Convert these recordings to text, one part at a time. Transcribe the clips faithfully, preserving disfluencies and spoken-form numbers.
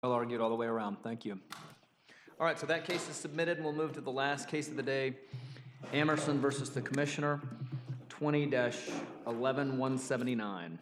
Well argued all the way around. Thank you. All right, so that case is submitted, and we'll move to the last case of the day, Amerson versus the Commissioner, twenty dash eleven one seventy-nine.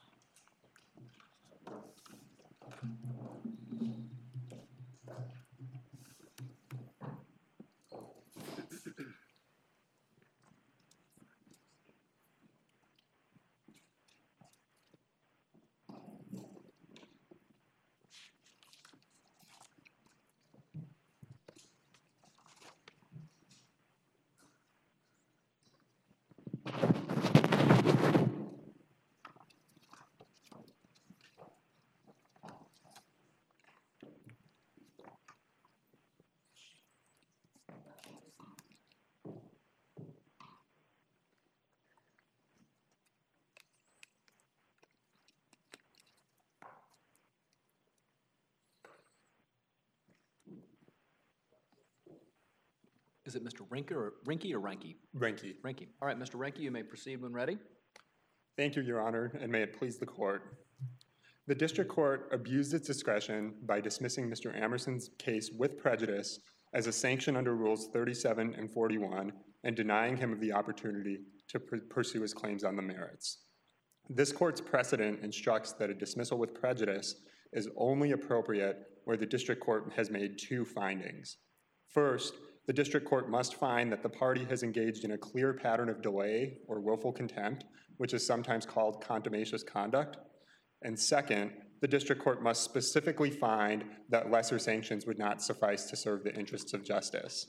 Is it Mister Rinke or Rinke or Ranke? Ranke. Ranke. All right, Mister Ranke, you may proceed when ready. Thank you, Your Honor, and may it please the Court. The District Court abused its discretion by dismissing Mister Amerson's case with prejudice as a sanction under Rules thirty-seven and forty-one and denying him of the opportunity to pr- pursue his claims on the merits. This Court's precedent instructs that a dismissal with prejudice is only appropriate where the District Court has made two findings. First, the District Court must find that the party has engaged in a clear pattern of delay or willful contempt, which is sometimes called contumacious conduct. And second, the District Court must specifically find that lesser sanctions would not suffice to serve the interests of justice.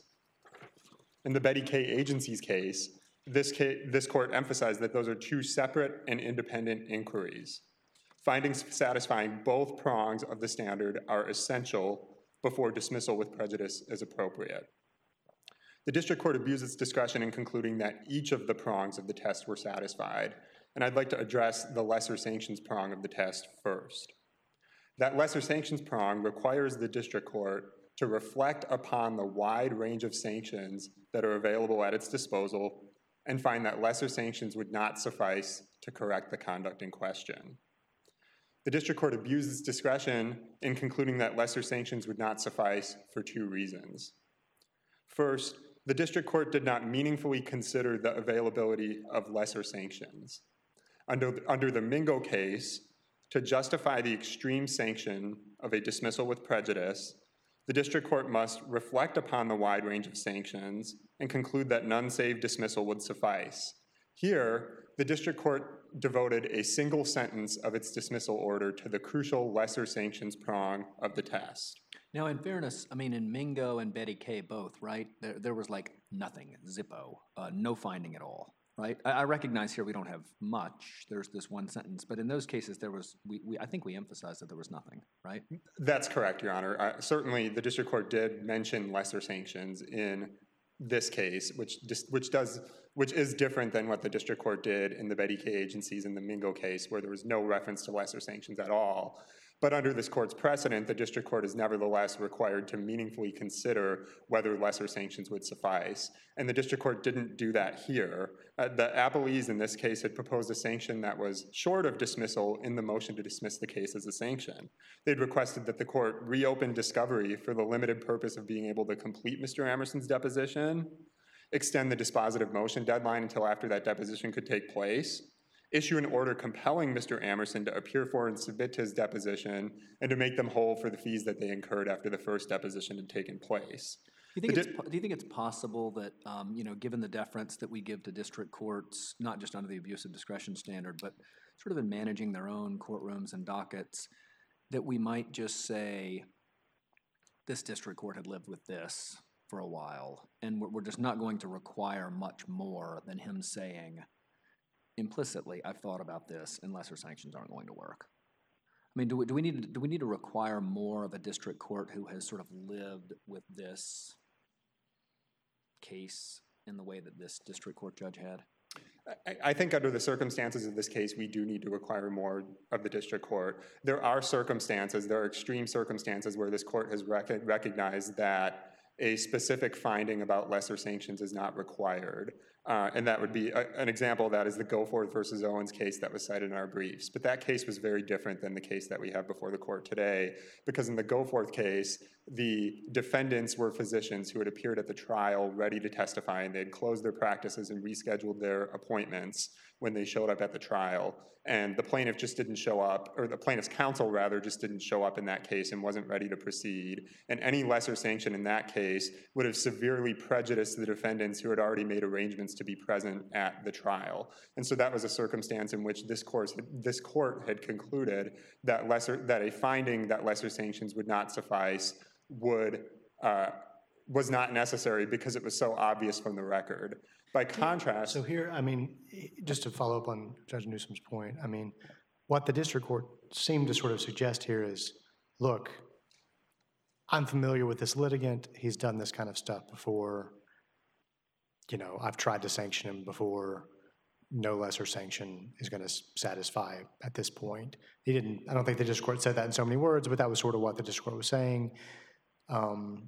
In the Betty K. Agency's case, this, case, this Court emphasized that those are two separate and independent inquiries. Findings satisfying both prongs of the standard are essential before dismissal with prejudice is appropriate. The District Court abused its discretion in concluding that each of the prongs of the test were satisfied, and I'd like to address the lesser sanctions prong of the test first. That lesser sanctions prong requires the District Court to reflect upon the wide range of sanctions that are available at its disposal and find that lesser sanctions would not suffice to correct the conduct in question. The District Court abused its discretion in concluding that lesser sanctions would not suffice for two reasons. First, the District Court did not meaningfully consider the availability of lesser sanctions. Under, under the Mingo case, to justify the extreme sanction of a dismissal with prejudice, the District Court must reflect upon the wide range of sanctions and conclude that none save dismissal would suffice. Here, the District Court devoted a single sentence of its dismissal order to the crucial lesser sanctions prong of the test. Now, in fairness, I mean, in Mingo and Betty K. both, right, there, there was like nothing, zippo, uh, no finding at all, right? I, I recognize here we don't have much. There's this one sentence, but in those cases, there was, we, we I think we emphasized that there was nothing, right? That's correct, Your Honor. Uh, certainly, the District Court did mention lesser sanctions in this case, which dis- which does which is different than what the District Court did in the Betty K. agencies in the Mingo case, where there was no reference to lesser sanctions at all. But under this Court's precedent, the District Court is nevertheless required to meaningfully consider whether lesser sanctions would suffice. And the District Court didn't do that here. Uh, the appellees in this case had proposed a sanction that was short of dismissal in the motion to dismiss the case as a sanction. They'd requested that the Court reopen discovery for the limited purpose of being able to complete Mister Amerson's deposition, extend the dispositive motion deadline until after that deposition could take place, issue an order compelling Mister Amerson to appear for and submit his deposition, and to make them whole for the fees that they incurred after the first deposition had taken place. Do you think, di- it's, do you think it's possible that, um, you know, given the deference that we give to district courts, not just under the abuse of discretion standard, but sort of in managing their own courtrooms and dockets, that we might just say, this district court had lived with this for a while, and we're, we're just not going to require much more than him saying, implicitly, I've thought about this, and lesser sanctions aren't going to work. I mean, do we, do we need to, do we need to require more of a district court who has sort of lived with this case in the way that this district court judge had? I, I think under the circumstances of this case, we do need to require more of the district court. There are circumstances, there are extreme circumstances where this court has rec- recognized that a specific finding about lesser sanctions is not required. Uh, and that would be a, an example of that is the Goforth versus Owens case that was cited in our briefs. But that case was very different than the case that we have before the court today, because in the Goforth case, the defendants were physicians who had appeared at the trial ready to testify, and they had closed their practices and rescheduled their appointments when they showed up at the trial. And the plaintiff just didn't show up, or the plaintiff's counsel, rather, just didn't show up in that case and wasn't ready to proceed. And any lesser sanction in that case would have severely prejudiced the defendants who had already made arrangements to be present at the trial. And so that was a circumstance in which this court, this court had concluded that lesser, that a finding that lesser sanctions would not suffice would, uh, was not necessary because it was so obvious from the record. By contrast... So here, I mean, just to follow up on Judge Newsom's point, I mean, what the district court seemed to sort of suggest here is, look, I'm familiar with this litigant. He's done this kind of stuff before. You know, I've tried to sanction him before. No lesser sanction is going to satisfy at this point. He didn't, I don't think the district court said that in so many words, but that was sort of what the district court was saying. Um,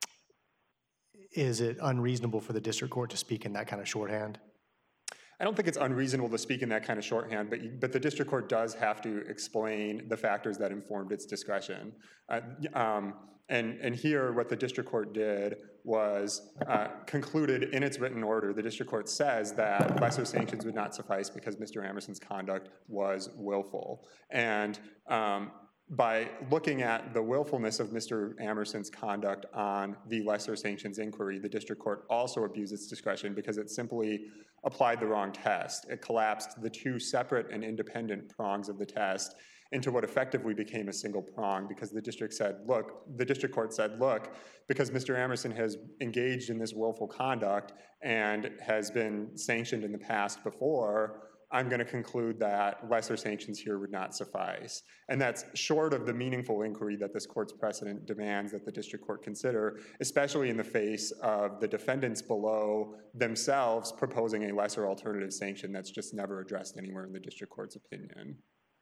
is it unreasonable for the district court to speak in that kind of shorthand? I don't think it's unreasonable to speak in that kind of shorthand, but, but the district court does have to explain the factors that informed its discretion. Uh, um, and, and here, what the district court did was uh, concluded in its written order, the district court says that lesser sanctions would not suffice because Mister Amerson's conduct was willful. And um, by looking at the willfulness of Mister Amerson's conduct on the lesser sanctions inquiry, the district court also abused its discretion because it simply applied the wrong test. It collapsed the two separate and independent prongs of the test into what effectively became a single prong because the district said, look, the district court said, look, because Mister Amerson has engaged in this willful conduct and has been sanctioned in the past before, I'm going to conclude that lesser sanctions here would not suffice. And that's short of the meaningful inquiry that this court's precedent demands that the district court consider, especially in the face of the defendants below themselves proposing a lesser alternative sanction that's just never addressed anywhere in the district court's opinion.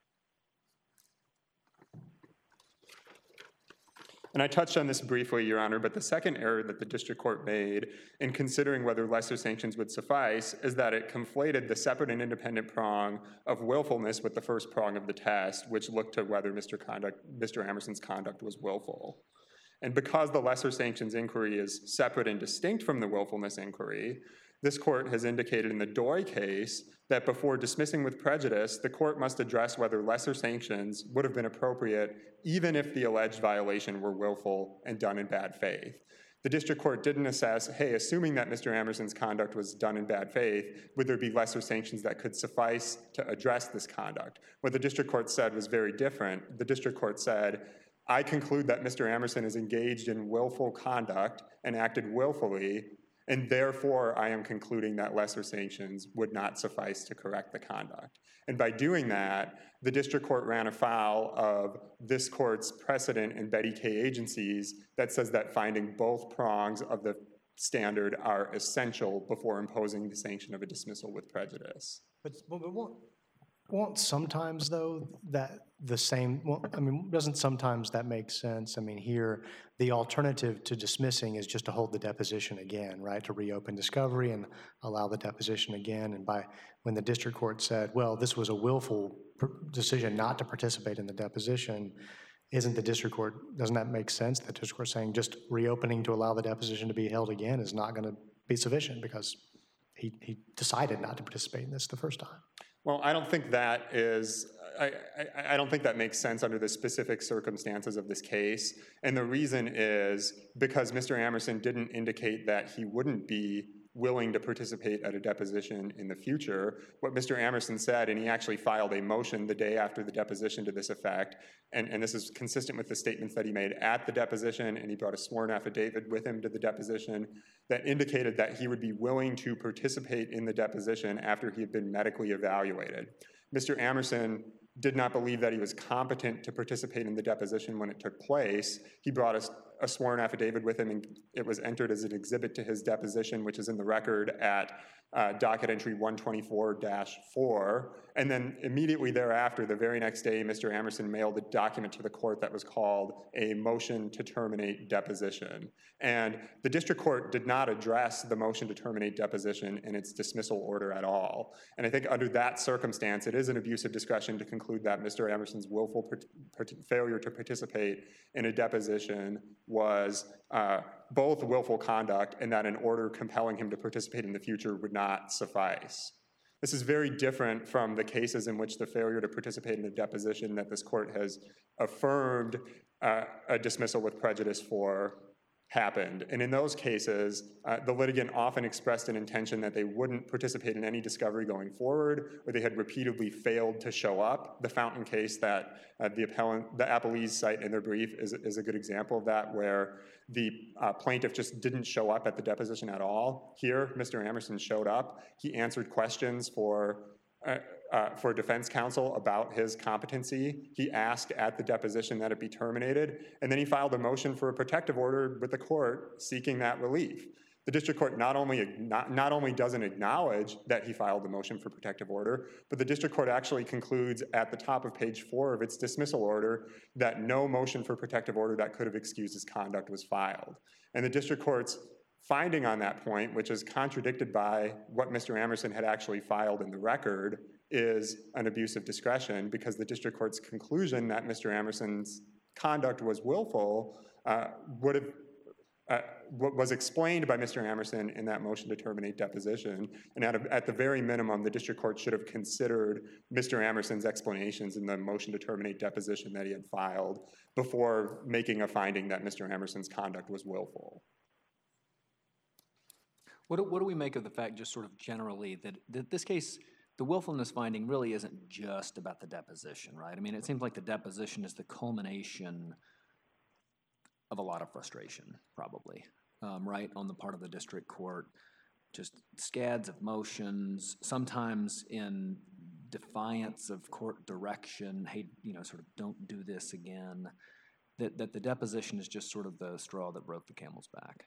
And I touched on this briefly, Your Honor, but the second error that the district court made in considering whether lesser sanctions would suffice is that it conflated the separate and independent prong of willfulness with the first prong of the test, which looked to whether Mister Conduct, Mister Amerson's conduct was willful. And because the lesser sanctions inquiry is separate and distinct from the willfulness inquiry, this court has indicated in the Doi case that before dismissing with prejudice, the court must address whether lesser sanctions would have been appropriate even if the alleged violation were willful and done in bad faith. The district court didn't assess, hey, assuming that Mister Amerson's conduct was done in bad faith, would there be lesser sanctions that could suffice to address this conduct? What the district court said was very different. The district court said, I conclude that Mister Amerson is engaged in willful conduct and acted willfully, and therefore I am concluding that lesser sanctions would not suffice to correct the conduct. And by doing that, the district court ran afoul of this court's precedent in Betty K. agencies that says that finding both prongs of the standard are essential before imposing the sanction of a dismissal with prejudice. But, but won't, won't sometimes, though, that the same, well, I mean, doesn't sometimes that make sense? I mean, here, the alternative to dismissing is just to hold the deposition again, right? To reopen discovery and allow the deposition again. And by when the district court said, well, this was a willful decision not to participate in the deposition, isn't the district court, doesn't that make sense? The district court saying just reopening to allow the deposition to be held again is not going to be sufficient because he, he decided not to participate in this the first time. Well, I don't think that is, I, I, I don't think that makes sense under the specific circumstances of this case. And the reason is because Mister Amerson didn't indicate that he wouldn't be willing to participate at a deposition in the future. What Mister Amerson said, and he actually filed a motion the day after the deposition to this effect, and, and this is consistent with the statements that he made at the deposition, and he brought a sworn affidavit with him to the deposition that indicated that he would be willing to participate in the deposition after he had been medically evaluated. Mister Amerson did not believe that he was competent to participate in the deposition when it took place. He brought a, a sworn affidavit with him, and it was entered as an exhibit to his deposition, which is in the record at uh, docket entry one twenty-four dash four. And then immediately thereafter, the very next day, Mister Amerson mailed a document to the court that was called a motion to terminate deposition. And the district court did not address the motion to terminate deposition in its dismissal order at all. And I think under that circumstance, it is an abuse of discretion to conclude that Mister Amerson's willful part- part- failure to participate in a deposition was uh, both willful conduct, and that an order compelling him to participate in the future would not suffice. This is very different from the cases in which the failure to participate in a deposition that this court has affirmed uh, a dismissal with prejudice for happened. And in those cases, uh, the litigant often expressed an intention that they wouldn't participate in any discovery going forward, or they had repeatedly failed to show up. The Fountain case that uh, the appellant, the appellees cite in their brief is, is a good example of that, where the uh, plaintiff just didn't show up at the deposition at all. Here, Mister Amerson showed up. He answered questions for uh, Uh, for defense counsel about his competency. He asked at the deposition that it be terminated, and then he filed a motion for a protective order with the court seeking that relief. The district court not only, not, not only doesn't acknowledge that he filed the motion for protective order, but the district court actually concludes at the top of page four of its dismissal order that no motion for protective order that could have excused his conduct was filed. And the district court's finding on that point, which is contradicted by what Mister Amerson had actually filed in the record, is an abuse of discretion, because the district court's conclusion that Mister Amerson's conduct was willful uh, would have uh, was explained by Mister Amerson in that motion to terminate deposition. And at, a, at the very minimum, the district court should have considered Mister Amerson's explanations in the motion to terminate deposition that he had filed before making a finding that Mister Amerson's conduct was willful. What do, what do we make of the fact, just sort of generally, that, that this case, the willfulness finding really isn't just about the deposition, right? I mean, it seems like the deposition is the culmination of a lot of frustration, probably, um, right, on the part of the district court. Just scads of motions, sometimes in defiance of court direction, hey, you know, sort of don't do this again, that, that the deposition is just sort of the straw that broke the camel's back.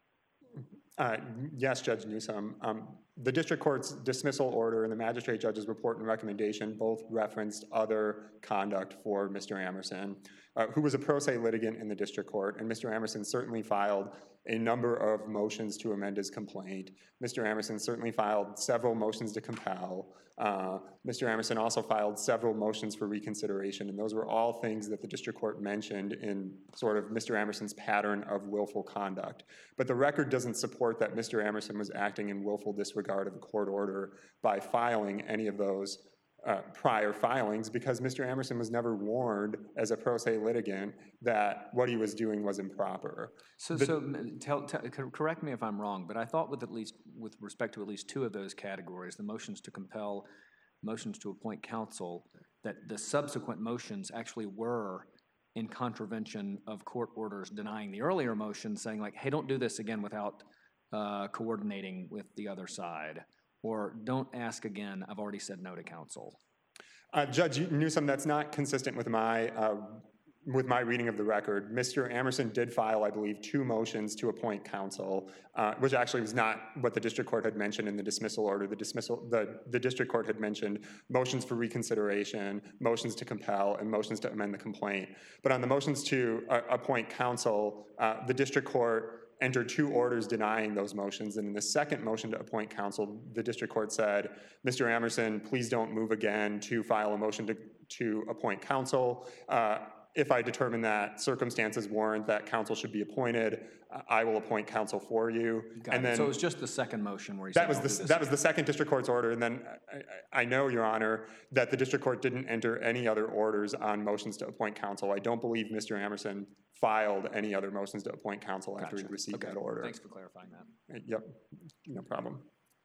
Uh, yes, Judge Newsom. Um, the district court's dismissal order and the magistrate judge's report and recommendation both referenced other conduct for Mister Amerson, uh, who was a pro se litigant in the district court, and Mister Amerson certainly filed a number of motions to amend his complaint. Mister Amerson certainly filed several motions to compel. Uh, Mister Amerson also filed several motions for reconsideration, and those were all things that the district court mentioned in sort of Mister Amerson's pattern of willful conduct. But the record doesn't support that Mister Amerson was acting in willful disregard of a court order by filing any of those uh, prior filings, because Mister Amerson was never warned as a pro se litigant that what he was doing was improper. So, the, so tell, tell, correct me if I'm wrong, but I thought with at least with respect to at least two of those categories, the motions to compel, motions to appoint counsel, that the subsequent motions actually were in contravention of court orders denying the earlier motion, saying like, hey, don't do this again without uh, coordinating with the other side, or don't ask again, I've already said no to counsel. Uh, Judge Newsom, that's not consistent with my uh, with my reading of the record. Mister Amerson did file, I believe, two motions to appoint counsel, uh, which actually was not what the district court had mentioned in the dismissal order. The dismissal, the, the district court had mentioned motions for reconsideration, motions to compel, and motions to amend the complaint. But on the motions to uh, appoint counsel, uh, the district court entered two orders denying those motions. And in the second motion to appoint counsel, the district court said, Mister Amerson, please don't move again to file a motion to, to appoint counsel. Uh, if I determine that circumstances warrant that counsel should be appointed, I will appoint counsel for you. Got and it. then So it was just the second motion where he that said, was "Don't the do this that was again." the second district court's order. And then I, I know, Your Honor, that the district court didn't enter any other orders on motions to appoint counsel. I don't believe Mister Amerson filed any other motions to appoint counsel after Gotcha. he received Okay. that order. Thanks for clarifying that. Yep, no problem.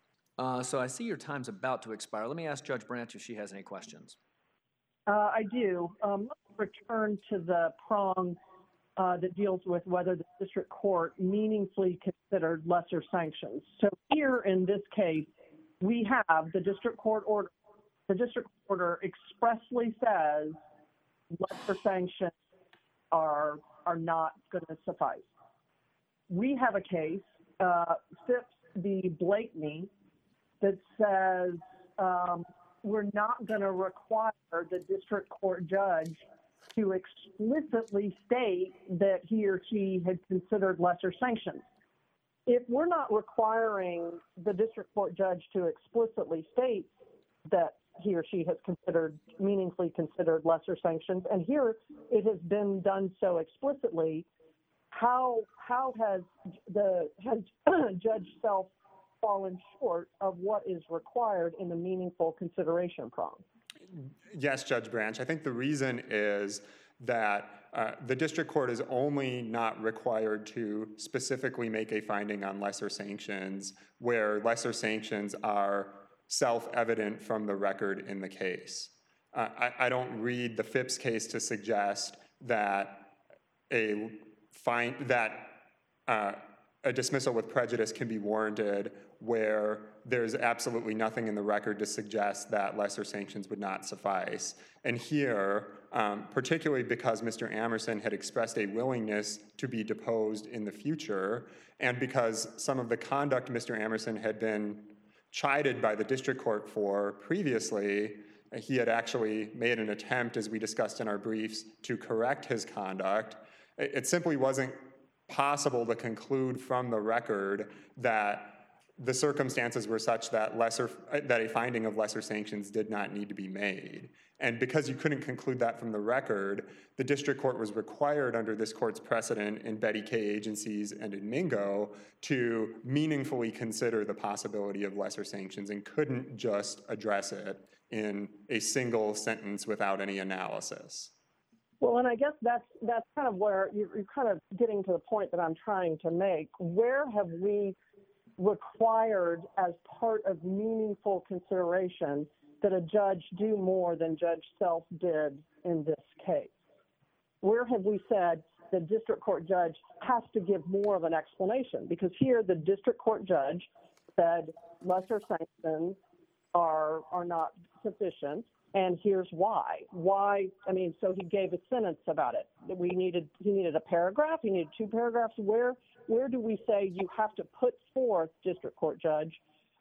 Uh, so I see your time's about to expire. Let me ask Judge Branch if she has any questions. Uh, I do. Um, let's return to the prong uh, that deals with whether the district court meaningfully considered lesser sanctions. So here in this case, we have the district court order. The district order expressly says lesser sanctions are are not going to suffice. we have a case, uh, Phipps v. Blakeney, that says um, we're not going to require the district court judge to explicitly state that he or she had considered lesser sanctions. If we're not requiring the district court judge to explicitly state that he or she has considered, meaningfully considered lesser sanctions, and here it has been done so explicitly, how how has the has Judge Self fallen short of what is required in the meaningful consideration prong? Yes, Judge Branch. I think the reason is that uh, the district court is only not required to specifically make a finding on lesser sanctions where lesser sanctions are self-evident from the record in the case. Uh, I, I don't read the Phipps case to suggest that a find that uh, a dismissal with prejudice can be warranted where there's absolutely nothing in the record to suggest that lesser sanctions would not suffice. And here, um, particularly because Mister Amerson had expressed a willingness to be deposed in the future, and because some of the conduct Mister Amerson had been chided by the district court for previously, he had actually made an attempt, as we discussed in our briefs, to correct his conduct. It, it simply wasn't possible to conclude from the record that the circumstances were such that lesser that a finding of lesser sanctions did not need to be made. And because you couldn't conclude that from the record, the district court was required under this court's precedent in Betty K. Agencies and in Mingo to meaningfully consider the possibility of lesser sanctions and couldn't just address it in a single sentence without any analysis. Well, and I guess that's that's kind of where you're, you're kind of getting to the point that I'm trying to make. Where have we required as part of meaningful consideration that a judge do more than Judge Self did in this case? Where have we said the district court judge has to give more of an explanation? Because here the district court judge said lesser sanctions are are not sufficient, and here's why. Why? I mean, so he gave a sentence about it. We needed he needed a paragraph. He needed two paragraphs. Where where do we say you have to put forth, district court judge,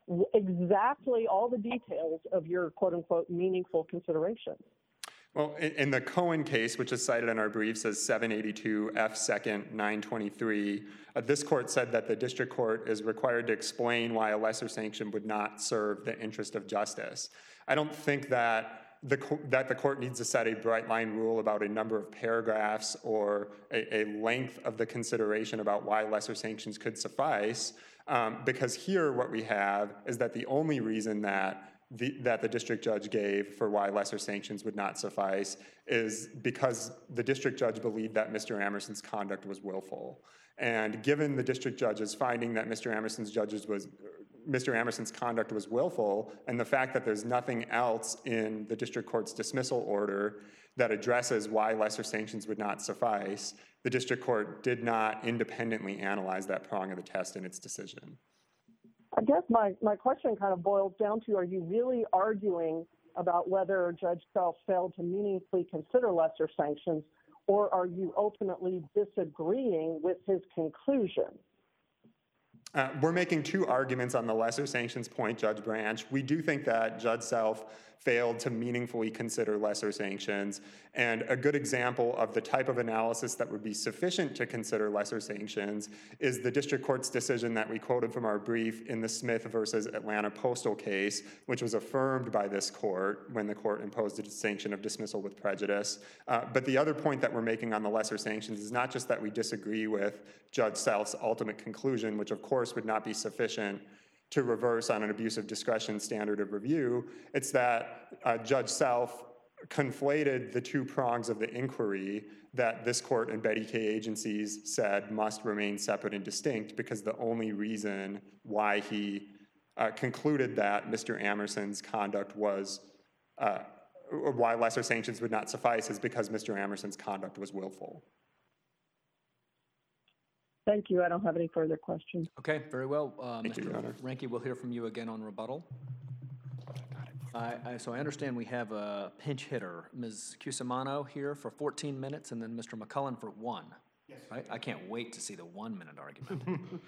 exactly all the details of your quote unquote meaningful consideration? Well, in, in the Cohen case, which is cited in our briefs as seven eighty-two F second nine twenty-three, uh, this court said that the district court is required to explain why a lesser sanction would not serve the interest of justice. I don't think that the that the court needs to set a bright line rule about a number of paragraphs or a, a length of the consideration about why lesser sanctions could suffice, um, because here what we have is that the only reason that The, that the district judge gave for why lesser sanctions would not suffice is because the district judge believed that Mister Amerson's conduct was willful. And given the district judge's finding that Mister Amerson's judges was Mister Amerson's conduct was willful, and the fact that there's nothing else in the district court's dismissal order that addresses why lesser sanctions would not suffice, the district court did not independently analyze that prong of the test in its decision. I guess my, my question kind of boils down to, are you really arguing about whether Judge Self failed to meaningfully consider lesser sanctions, or are you ultimately disagreeing with his conclusion? Uh, we're making two arguments on the lesser sanctions point, Judge Branch. We do think that Judge Self failed to meaningfully consider lesser sanctions, and a good example of the type of analysis that would be sufficient to consider lesser sanctions is the district court's decision that we quoted from our brief in the Smith versus Atlanta Postal case, which was affirmed by this court when the court imposed a sanction of dismissal with prejudice. Uh, but the other point that we're making on the lesser sanctions is not just that we disagree with Judge Self's ultimate conclusion, which of course would not be sufficient to reverse on an abuse of discretion standard of review. It's that uh, Judge Self conflated the two prongs of the inquiry that this court and Betty K. Agencies said must remain separate and distinct, because the only reason why he uh, concluded that Mister Amerson's conduct was, uh, or why lesser sanctions would not suffice, is because Mister Amerson's conduct was willful. Thank you. I don't have any further questions. Okay, very well. Uh, Thank you, Your Honor. Mister Ranke, we'll hear from you again on rebuttal. I, I, so I understand we have a pinch hitter, Miz Cusimano here for fourteen minutes, and then Mister McCullen for one. Yes, I, I can't wait to see the one-minute argument.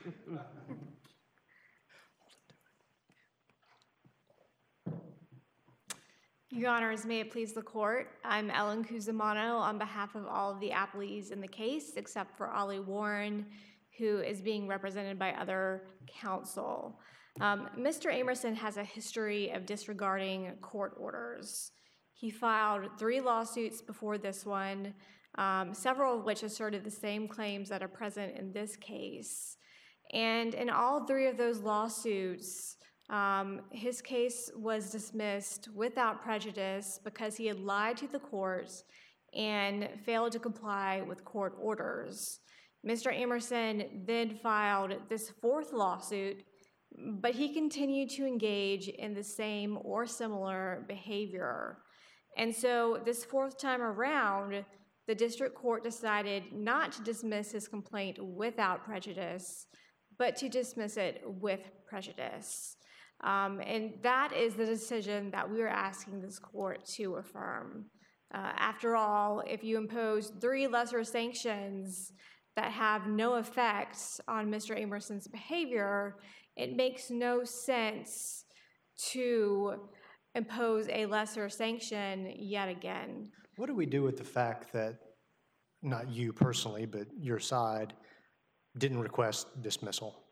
Your Honors, may it please the Court. I'm Ellen Cusimano on behalf of all of the appellees in the case, except for Ollie Warren, who is being represented by other counsel. Um, Mister Amerson has a history of disregarding court orders. He filed three lawsuits before this one, um, several of which asserted the same claims that are present in this case. And in all three of those lawsuits, Um, his case was dismissed without prejudice because he had lied to the courts and failed to comply with court orders. Mister Amerson then filed this fourth lawsuit, but he continued to engage in the same or similar behavior. And so this fourth time around, the district court decided not to dismiss his complaint without prejudice, but to dismiss it with prejudice. Um, and that is the decision that we are asking this court to affirm. Uh, after all, if you impose three lesser sanctions that have no effect on Mister Amerson's behavior, it makes no sense to impose a lesser sanction yet again. What do we do with the fact that, not you personally, but your side, didn't request dismissal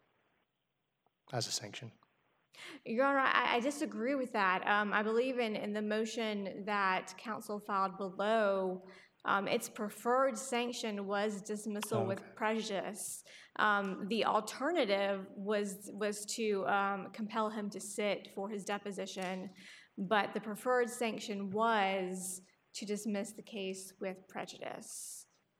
as a sanction? Your Honor, I, I disagree with that. Um, I believe in, in the motion that counsel filed below, um, its preferred sanction was dismissal Oh, okay. with prejudice. Um, the alternative was, was to um, compel him to sit for his deposition, but the preferred sanction was to dismiss the case with prejudice.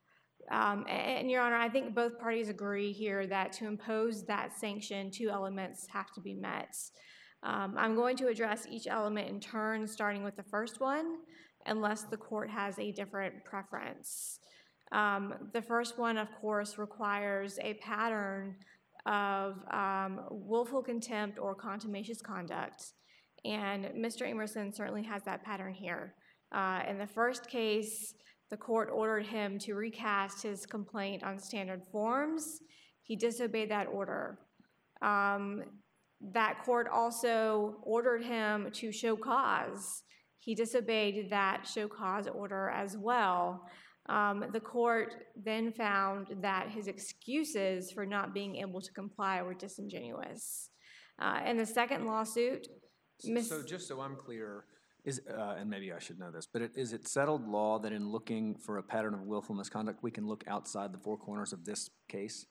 Um, and, Your Honor, I think both parties agree here that to impose that sanction, two elements have to be met. Um, I'm going to address each element in turn, starting with the first one, unless the court has a different preference. Um, the first one, of course, requires a pattern of um, willful contempt or contumacious conduct, and Mister Amerson certainly has that pattern here. Uh, in the first case, the court ordered him to recast his complaint on standard forms. He disobeyed that order. Um, that court also ordered him to show cause. He disobeyed that show cause order as well. Um, the court then found that his excuses for not being able to comply were disingenuous. Uh, in the second lawsuit, So, Miz so just so I'm clear, is, uh, and maybe I should know this, but it, is it settled law that in looking for a pattern of willful misconduct, we can look outside the four corners of this case?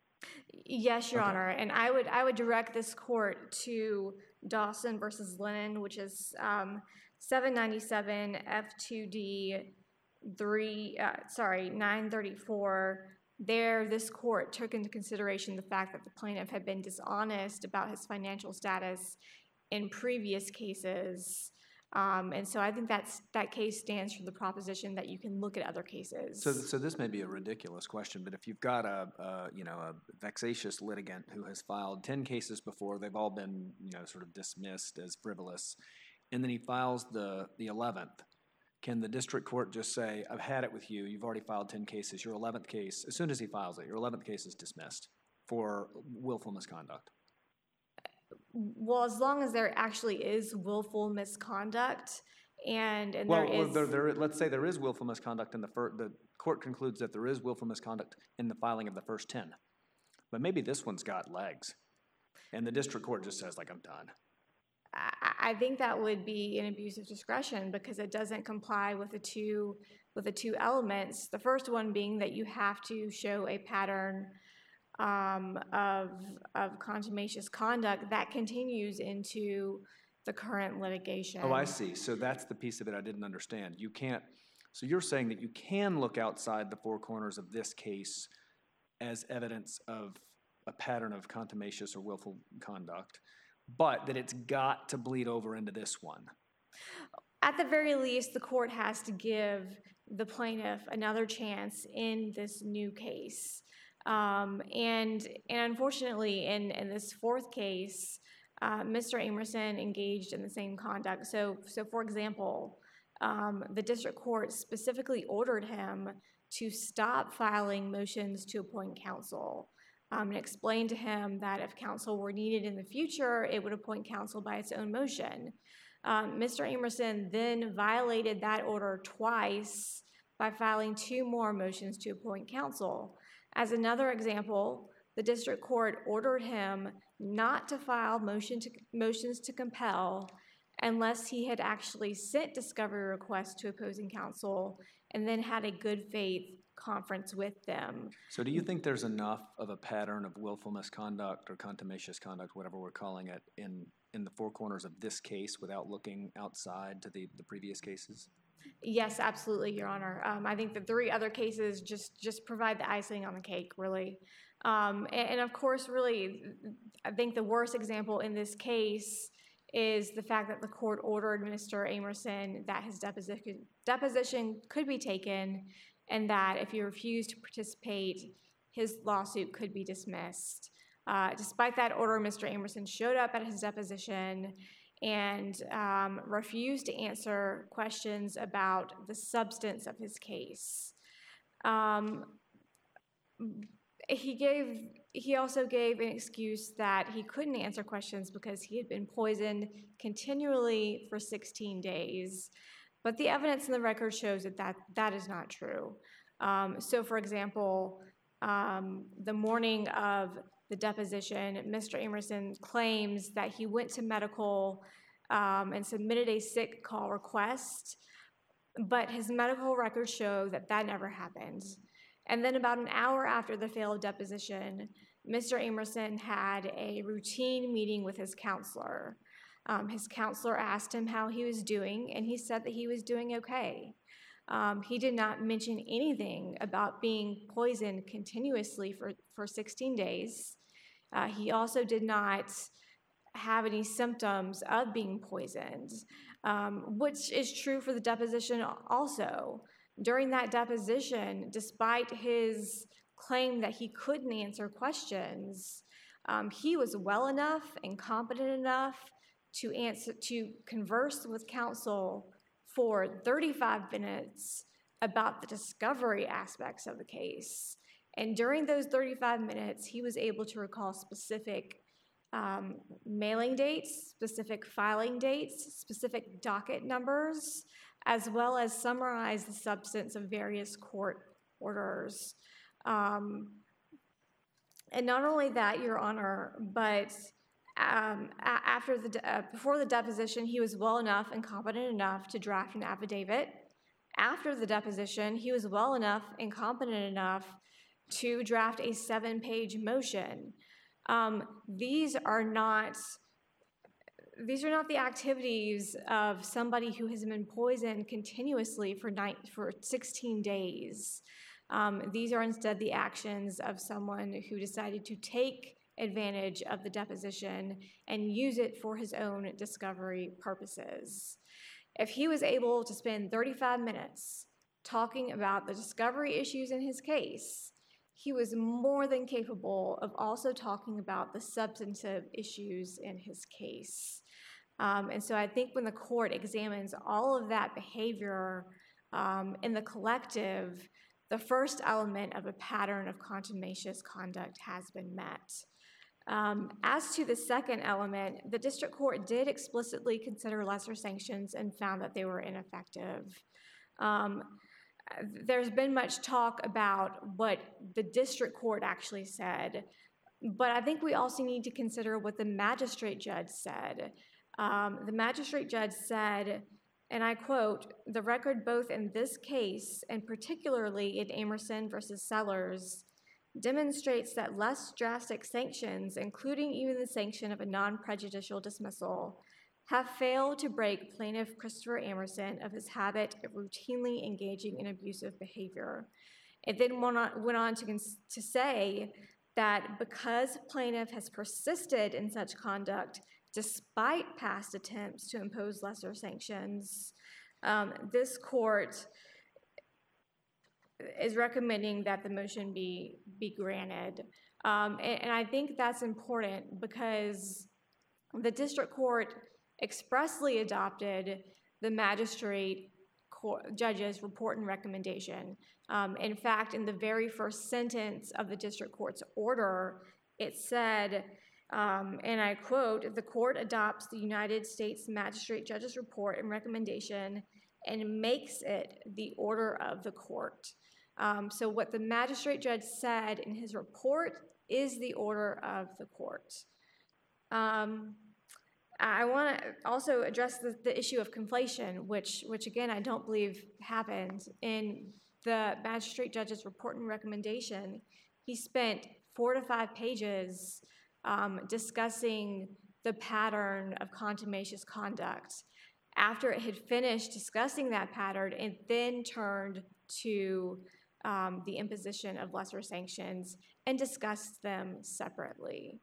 Yes, Your Okay. Honor, and I would I would direct this court to Dawson versus Lennon, which is um, seven ninety-seven F two D three. Uh, sorry, nine thirty-four. There, this court took into consideration the fact that the plaintiff had been dishonest about his financial status in previous cases. Um, and so I think that's, that case stands for the proposition that you can look at other cases. So, so this may be a ridiculous question, but if you've got a, a, you know, a vexatious litigant who has filed ten cases before, they've all been, you know, sort of dismissed as frivolous, and then he files the, the eleventh, can the district court just say, I've had it with you, you've already filed ten cases, your eleventh case, as soon as he files it, your eleventh case is dismissed for willful misconduct? Well, as long as there actually is willful misconduct, and, and Well, there well is... there, there, let's say there is willful misconduct in the first, the court concludes that there is willful misconduct in the filing of the first ten. But maybe this one's got legs, and the district court just says, like, I'm done. I, I think that would be an abuse of discretion because it doesn't comply with the two with the two elements. The first one being that you have to show a pattern um, of of contumacious conduct that continues into the current litigation. Oh, I see. So that's the piece of it I didn't understand. You can't, so you're saying that you can look outside the four corners of this case as evidence of a pattern of contumacious or willful conduct, but that it's got to bleed over into this one. At the very least, the court has to give the plaintiff another chance in this new case. Um, and, and unfortunately, in, in this fourth case, uh, Mister Amerson engaged in the same conduct. So, so for example, um, the district court specifically ordered him to stop filing motions to appoint counsel, um, and explained to him that if counsel were needed in the future, it would appoint counsel by its own motion. Um, Mister Amerson then violated that order twice by filing two more motions to appoint counsel. As another example, the district court ordered him not to file motion to, motions to compel unless he had actually sent discovery requests to opposing counsel and then had a good faith conference with them. So do you think there's enough of a pattern of willful misconduct or contumacious conduct, whatever we're calling it, in, in the four corners of this case without looking outside to the, the previous cases? Yes, absolutely, Your Honor. Um, I think the three other cases just, just provide the icing on the cake, really. Um, and, and of course, really, I think the worst example in this case is the fact that the court ordered Mister Amerson that his deposition, deposition could be taken and that if he refused to participate, his lawsuit could be dismissed. Uh, despite that order, Mister Amerson showed up at his deposition and um, refused to answer questions about the substance of his case. Um, he gave, he also gave an excuse that he couldn't answer questions because he had been poisoned continually for sixteen days. But the evidence in the record shows that that, that is not true. Um, so, for example, um, the morning of the deposition, Mister Amerson claims that he went to medical um, and submitted a sick call request, but his medical records show that that never happened. And then about an hour after the failed deposition, Mister Amerson had a routine meeting with his counselor. Um, his counselor asked him how he was doing, and he said that he was doing okay. Um, he did not mention anything about being poisoned continuously for, for sixteen days. Uh, he also did not have any symptoms of being poisoned, um, which is true for the deposition also. During that deposition, despite his claim that he couldn't answer questions, um, he was well enough and competent enough to answer, to converse with counsel for thirty-five minutes about the discovery aspects of the case. And during those thirty-five minutes, he was able to recall specific um, mailing dates, specific filing dates, specific docket numbers, as well as summarize the substance of various court orders. Um, and not only that, Your Honor, but um, a- after the de- uh, before the deposition, he was well enough and competent enough to draft an affidavit. After the deposition, he was well enough and competent enough to draft a seven-page motion. Um, these are not these are not the activities of somebody who has been poisoned continuously for nine, for sixteen days. Um, these are instead the actions of someone who decided to take advantage of the deposition and use it for his own discovery purposes. If he was able to spend thirty-five minutes talking about the discovery issues in his case, he was more than capable of also talking about the substantive issues in his case. Um, and so I think when the court examines all of that behavior um, in the collective, the first element of a pattern of contumacious conduct has been met. Um, as to the second element, the district court did explicitly consider lesser sanctions and found that they were ineffective. Um, there's been much talk about what the district court actually said, but I think we also need to consider what the magistrate judge said. Um, the magistrate judge said, and I quote, "The record both in this case and particularly in Amerson versus Sellers demonstrates that less drastic sanctions, including even the sanction of a non-prejudicial dismissal, have failed to break plaintiff Christopher Amerson of his habit of routinely engaging in abusive behavior." It then went on, went on to, to say that because plaintiff has persisted in such conduct despite past attempts to impose lesser sanctions, um, this court is recommending that the motion be, be granted. Um, and, and I think that's important because the district court expressly adopted the magistrate court, judge's report and recommendation. Um, in fact, in the very first sentence of the district court's order, it said, um, and I quote, "The court adopts the United States Magistrate Judge's report and recommendation and makes it the order of the court." Um, so what the magistrate judge said in his report is the order of the court. Um, I want to also address the, the issue of conflation, which, which again, I don't believe happened. In the magistrate judge's report and recommendation, he spent four to five pages um, discussing the pattern of contumacious conduct. After it had finished discussing that pattern, it then turned to um, the imposition of lesser sanctions and discussed them separately.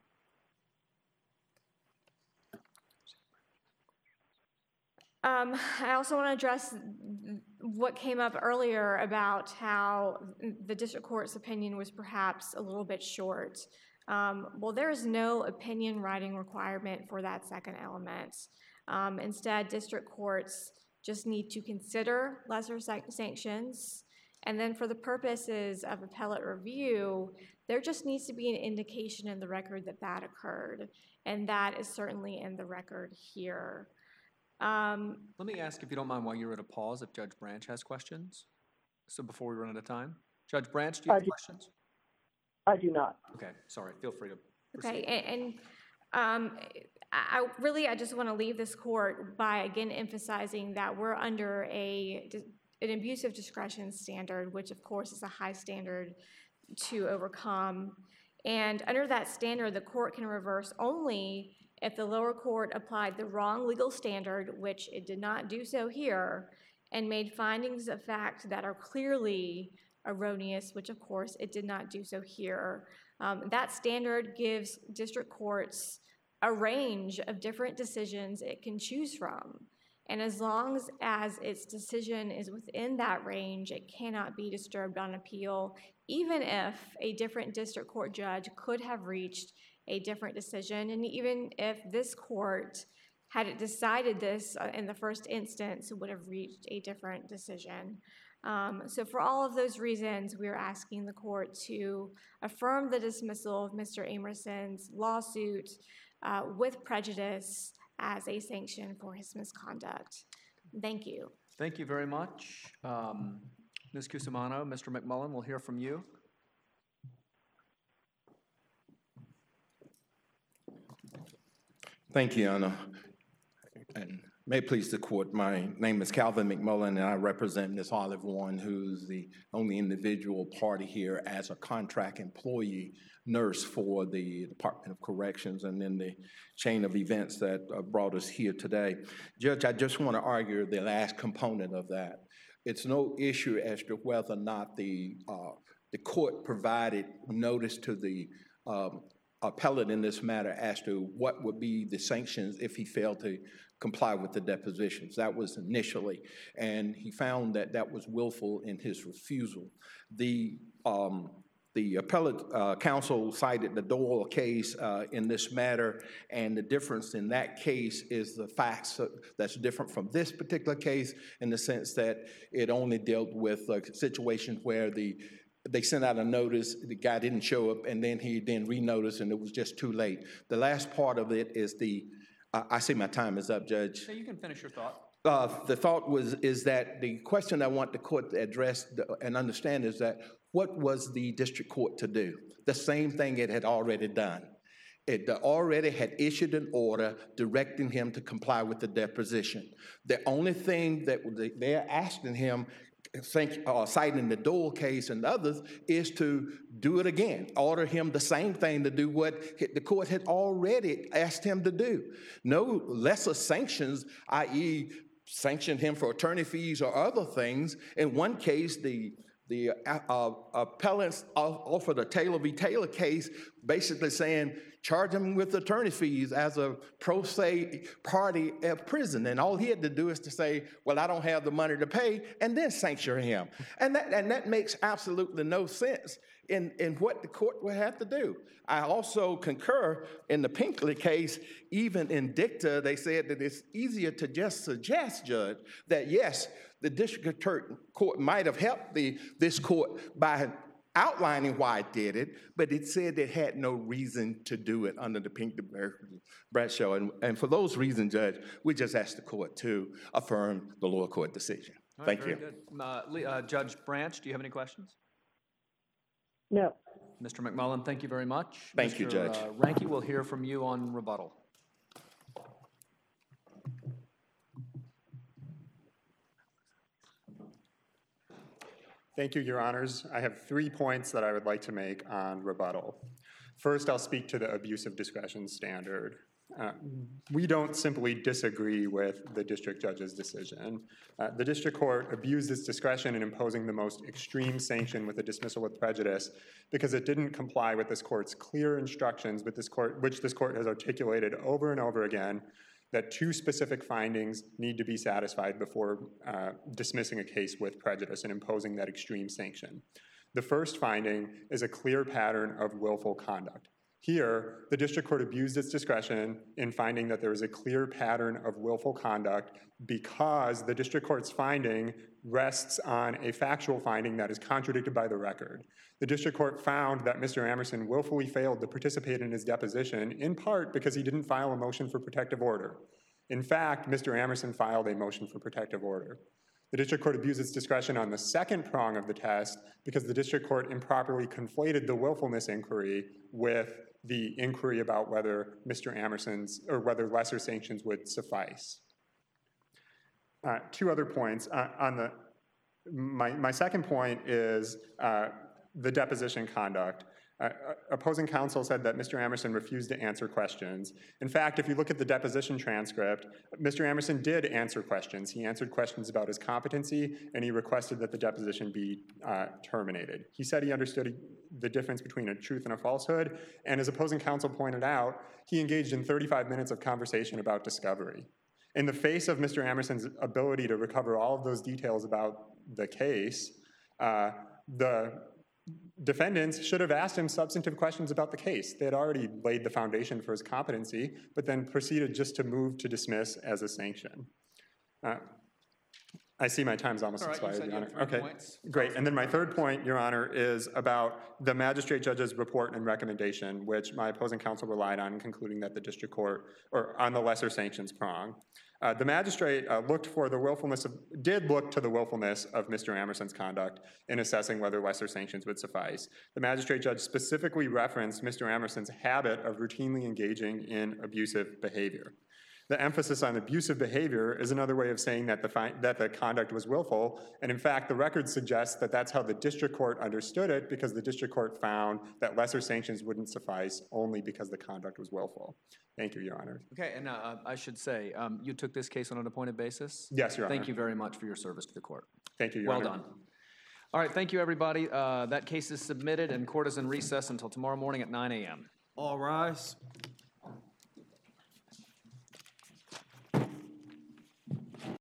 Um, I also want to address what came up earlier about how the district court's opinion was perhaps a little bit short. Um, well, there is no opinion writing requirement for that second element. Um, instead, district courts just need to consider lesser sanctions, and then for the purposes of appellate review, there just needs to be an indication in the record that that occurred, and that is certainly in the record here. Um, Let me ask, if you don't mind, while you're at a pause, if Judge Branch has questions. So before we run out of time. Judge Branch, do you have I do. questions? I do not. Okay, sorry, feel free to okay, proceed. and, and um, I, I really, I just want to leave this court by again emphasizing that we're under a an abusive discretion standard, which of course is a high standard to overcome. And under that standard, the court can reverse only if the lower court applied the wrong legal standard, which it did not do so here, and made findings of fact that are clearly erroneous, which of course it did not do so here. Um, that standard gives district courts a range of different decisions it can choose from. And as long as, as its decision is within that range, it cannot be disturbed on appeal, even if a different district court judge could have reached a different decision, and even if this court, had it decided this in the first instance, would have reached a different decision. Um, so for all of those reasons, we are asking the court to affirm the dismissal of Mister Amerson's lawsuit uh, with prejudice as a sanction for his misconduct. Thank you. Thank you very much. Um, Miz Cusimano, Mister McMullen, we'll hear from you. Thank you, Anna. And may it please the court, my name is Calvin McMullen, and I represent Miz Olive Warren, who's the only individual party here as a contract employee nurse for the Department of Corrections, and in the chain of events that uh, brought us here today. Judge, I just want to argue the last component of that. It's no issue as to whether or not the, uh, the court provided notice to the um, appellate in this matter as to what would be the sanctions if he failed to comply with the depositions. That was initially, and he found that that was willful in his refusal. The um, the appellate uh, counsel cited the Doyle case uh, in this matter, and the difference in that case is the facts that's different from this particular case in the sense that it only dealt with a situation where the they sent out a notice, the guy didn't show up, and then he then re-noticed, and it was just too late. The last part of it is the, uh, I see my time is up, Judge. So you can finish your thought. Uh, the thought was, is that the question I want the court to address and understand is that what was the district court to do? The same thing it had already done. It already had issued an order directing him to comply with the deposition. The only thing that they're asking him, Think, uh, citing the Dole case and others, is to do it again, order him the same thing to do what the court had already asked him to do. No lesser sanctions, that is sanction him for attorney fees or other things. In one case, the the uh, appellants offered a Taylor v. Taylor case, basically saying, charge him with attorney fees as a pro se party at prison. And all he had to do is to say, well, I don't have the money to pay, and then sanction him. And that, and that makes absolutely no sense. in, in what the court would have to do. I also concur in the Pinkley case, even in dicta, they said that it's easier to just suggest, Judge, that yes, the district court might have helped the, this court by outlining why it did it, but it said it had no reason to do it under the Pinkley-Bradshaw. And, and for those reasons, Judge, we just asked the court to affirm the lower court decision. All right, Thank very you. good. Uh, Le- uh, Judge Branch, do you have any questions? No. Mister McMullen, thank you very much. Thank you, Mister Judge. Uh, Ranke, we'll hear from you on rebuttal. Thank you, Your Honors. I have three points that I would like to make on rebuttal. First, I'll speak to the abuse of discretion standard. Uh, we don't simply disagree with the district judge's decision. Uh, the district court abused its discretion in imposing the most extreme sanction with a dismissal with prejudice because it didn't comply with this court's clear instructions, with this court, which this court has articulated over and over again, that two specific findings need to be satisfied before uh, dismissing a case with prejudice and imposing that extreme sanction. The first finding is a clear pattern of willful conduct. Here, the district court abused its discretion in finding that there is a clear pattern of willful conduct because the district court's finding rests on a factual finding that is contradicted by the record. The district court found that Mister Amerson willfully failed to participate in his deposition, in part because he didn't file a motion for protective order. In fact, Mister Amerson filed a motion for protective order. The district court abused its discretion on the second prong of the test because the district court improperly conflated the willfulness inquiry with the inquiry about whether Mister Amerson's, or whether lesser sanctions would suffice. Uh, two other points. Uh, on the, my, my second point is uh, the deposition conduct. Uh, opposing counsel said that Mister Amerson refused to answer questions. In fact, if you look at the deposition transcript, Mister Amerson did answer questions. He answered questions about his competency, and he requested that the deposition be uh, terminated. He said he understood the difference between a truth and a falsehood, and as opposing counsel pointed out, he engaged in thirty-five minutes of conversation about discovery. In the face of Mister Amerson's ability to recover all of those details about the case, uh, the defendants should have asked him substantive questions about the case. They had already laid the foundation for his competency, but then proceeded just to move to dismiss as a sanction. Uh, I see my time's almost All right, you expired, said Your you Honor. had three Okay, points. great. And then my third point, Your Honor, is about the magistrate judge's report and recommendation, which my opposing counsel relied on in concluding that the district court, or on the lesser sanctions prong. Uh, the magistrate uh, looked for the willfulness of, did look to the willfulness of Mister Amerson's conduct in assessing whether lesser sanctions would suffice. The magistrate judge specifically referenced Mister Amerson's habit of routinely engaging in abusive behavior. The emphasis on abusive behavior is another way of saying that the, fi that the conduct was willful, and in fact, the record suggests that that's how the district court understood it, because the district court found that lesser sanctions wouldn't suffice only because the conduct was willful. Thank you, Your Honor. Okay, and uh, I should say, um, you took this case on an appointed basis? Yes, Your Honor. Thank you very much for your service to the court. Thank you, Your Well Honor. done. All right, thank you, everybody. Uh, that case is submitted, and court is in recess until tomorrow morning at nine A M All rise.